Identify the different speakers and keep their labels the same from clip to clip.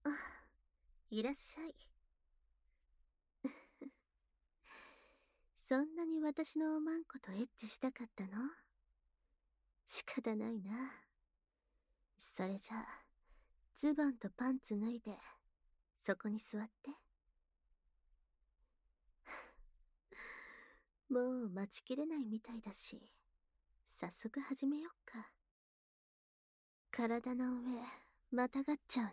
Speaker 1: あ、いらっしゃい。そんなに私のおまんことエッチしたかったの？仕方ないな。それじゃあ、ズボンとパンツ脱いで、そこに座って。もう待ちきれないみたいだし、早速始めよっか。体の上、またがっちゃうね。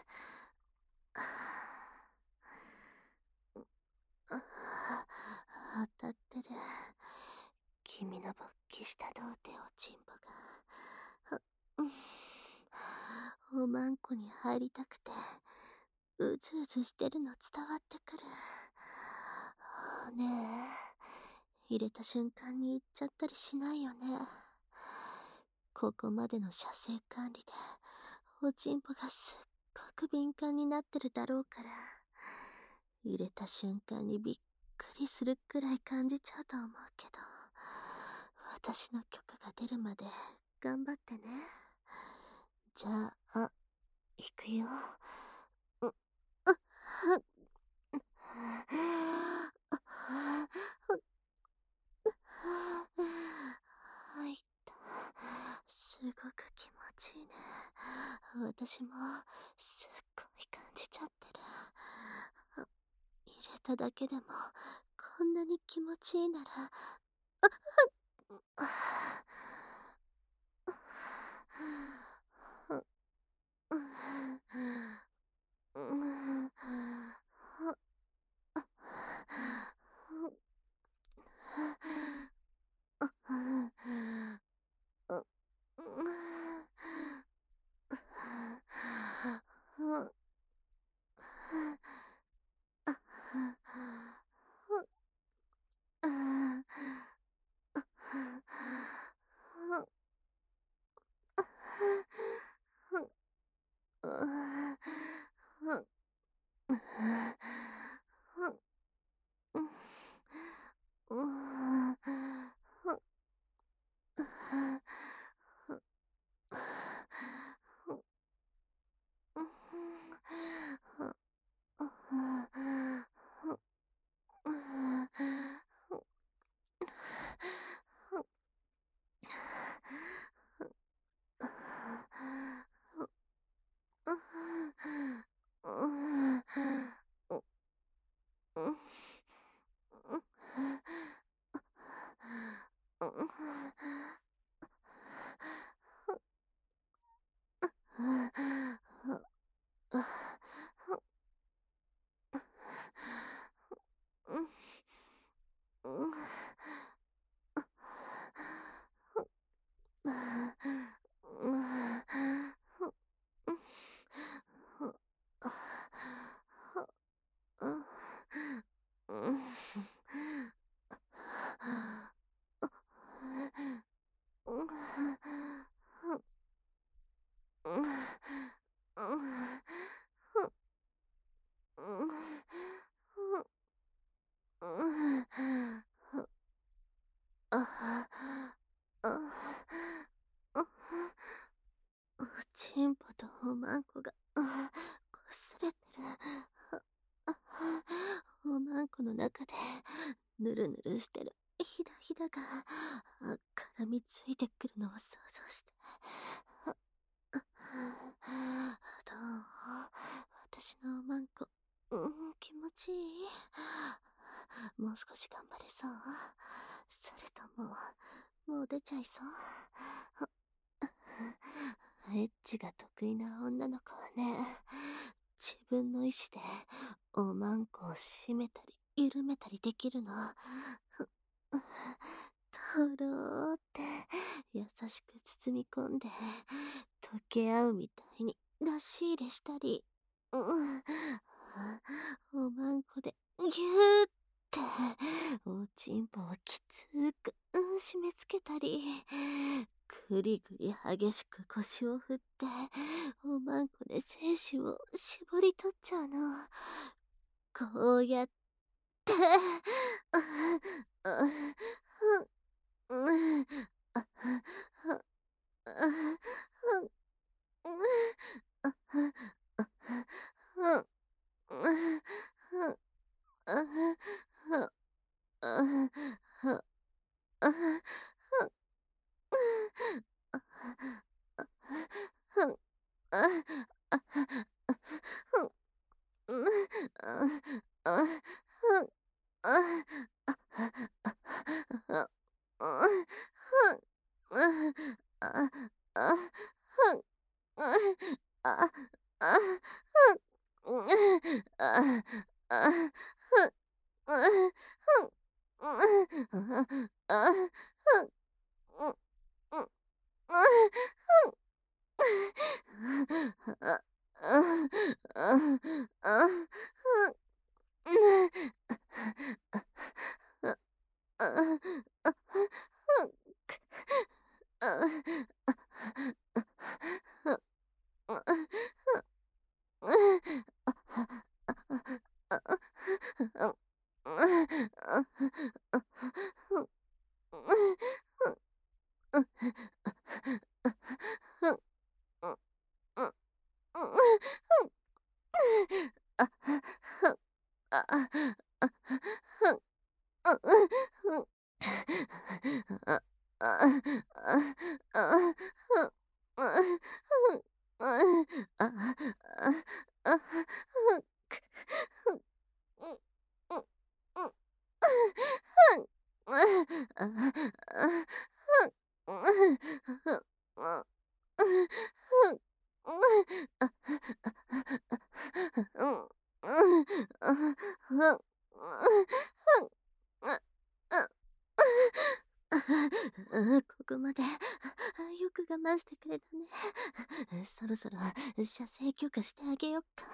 Speaker 1: あ当たってる。君の勃起した童貞おちんぽが。おまんこに入りたくて、うずうずしてるの伝わってくる。ねえ、入れた瞬間に行っちゃったりしないよね。ここまでの射精管理で、おちんぽがすっごく敏感になってるだろうから、入れた瞬間にびっくりするくらい感じちゃうと思うけど、私の許可が出るまで頑張ってね。じゃあ、行くよ。う、あ、は、入った。すごく気持ちいいね。私もすっごい感じちゃってる。入れただけでもこんなに気持ちいいなら、おちんぽとおまんこが、こすれてる。おまんこの中で、ぬるぬるしてるひだひだが、絡みついてくるのを想像して。どう？私のおまんこ、気持ちいい？もう少し頑張れそう？それとも、もう出ちゃいそう？エッチが得意な女の子はね、自分の意志でおまんこを締めたり緩めたりできるの。とろーって優しく包み込んで溶け合うみたいに出し入れしたり、おまんこでぎゅーっておちんぽをきつーく締め付けたり、ぐりぐり激しく腰を振っておまんこで精子を絞り取っちゃうの。こうやって、 ここまでよく我慢してくれたね。そろそろ射精許可してあげよっか。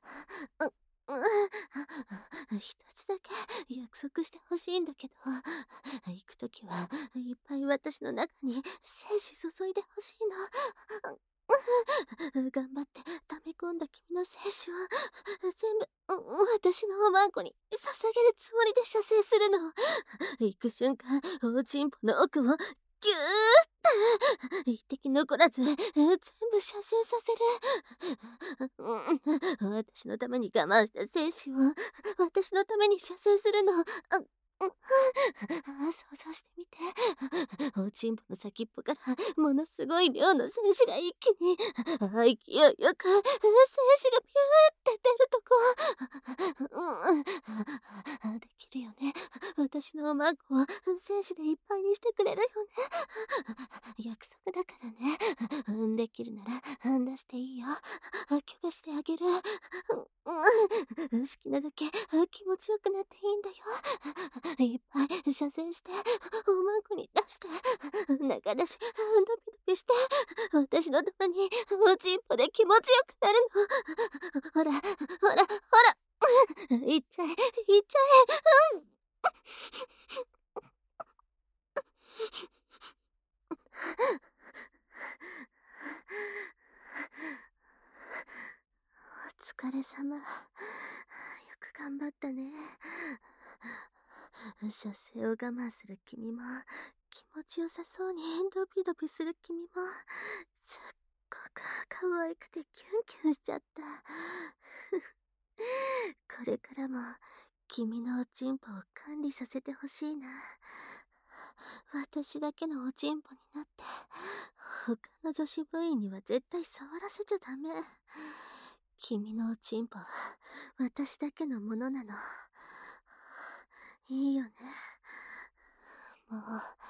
Speaker 1: 一つだけ約束してほしいんだけど、行くときはいっぱい私の中に精子注いでほしいの。頑張って溜め込んだ君の精子を全部私のおまんこに捧げるつもりで射精するの。行く瞬間、おちんぽの奥をギューッと一滴残らず全部射精させる。私のために我慢した精子を私のために射精するの。想像してみて。おちんぽの先っぽからものすごい量の精子が一気に勢いよく精子がピューって出るとこ。できるよね。私のおまんこを精子でいっぱいにしてくれるよね。約束だからね。できるなら出していいよ。許可してあげる。好きなだけ気持ちよくなっていいんだよ。いっぱい射精して、おまんこに出して、中出し、ドキドキして、私のためにおちんぽで気持ちよくなるの。ほら、ほら、ほら。いっちゃえ、いっちゃえ。お疲れ様。よく頑張ったね。射精を我慢する君も、気持ちよさそうにドピドピする君も、すっごく可愛くてキュンキュンしちゃった。これからも君のおちんぽを管理させてほしいな。私だけのおちんぽになって、他の女子部員には絶対触らせちゃダメ。君のおちんぽは私だけのものなの。いいよね。もう